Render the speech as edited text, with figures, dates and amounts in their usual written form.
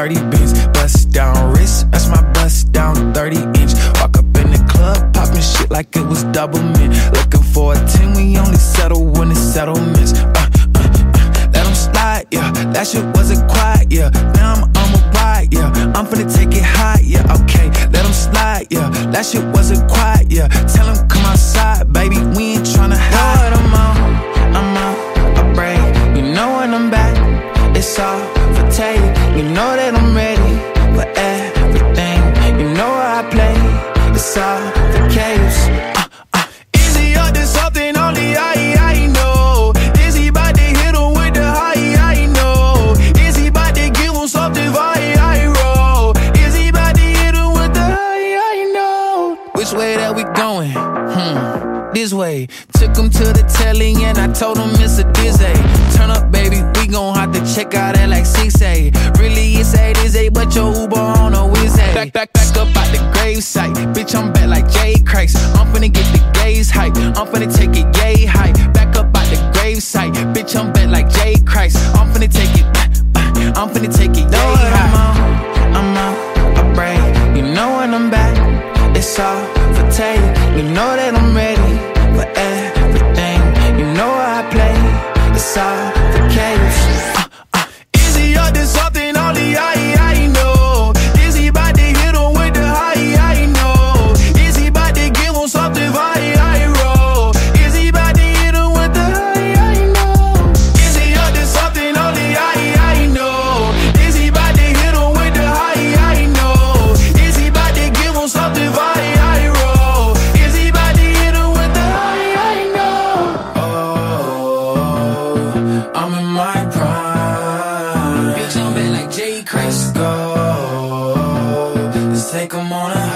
30 bins. Bust down wrist, that's my bust down 30-inch. Walk up in the club, popping shit like it was double mint. Looking for a 10, we only settle when it's settlements. Let them slide, yeah, that shit wasn't quiet, yeah. Now I'm on a ride, yeah, I'm finna take it high, yeah, okay. Let them slide, yeah, that shit wasn't quiet, yeah. Tell them come outside, baby, we ain't tryna hide. I'm on a break, you know when I'm back, it's all for take. You know that I'm ready for everything, you know how I play, it's all for chaos. Is he up to something only I know? Is he about to hit him with the high, I know? Is he about to give him something I roll? Is he about to hit him with the high, I know? Which way that we going? This way. Took him to the telly and I told him it's a dizzy. Turn up, baby, we gon' have to check out that like 6A. Really, it's 8 but your Uber on a Wednesday. Back up out the gravesite. Bitch, I'm back like Jay Christ. I'm finna get the gaze hype. I'm finna take it yay high. Back up out the gravesite. Bitch, I'm back like Jay Christ. I'm finna take it. I'm finna take it yay high. I'm on a break. You know when I'm back, it's all for take. You know that I'm ready for everything. You know how I play, it's all for chaos. Is he up to something only I know? Is he about to hit him with the high, I know? Is he about to give him something I roll? Is he about to hit him with the high, I know? Is he up to something only I know? Is he about to hit him with the high, I know? Is he about to give him something I roll? Is he about to hit him with the high, I know? Oh, I'm in my prime. Bitch, I'm back like Jay Christ. Go, let's take him on a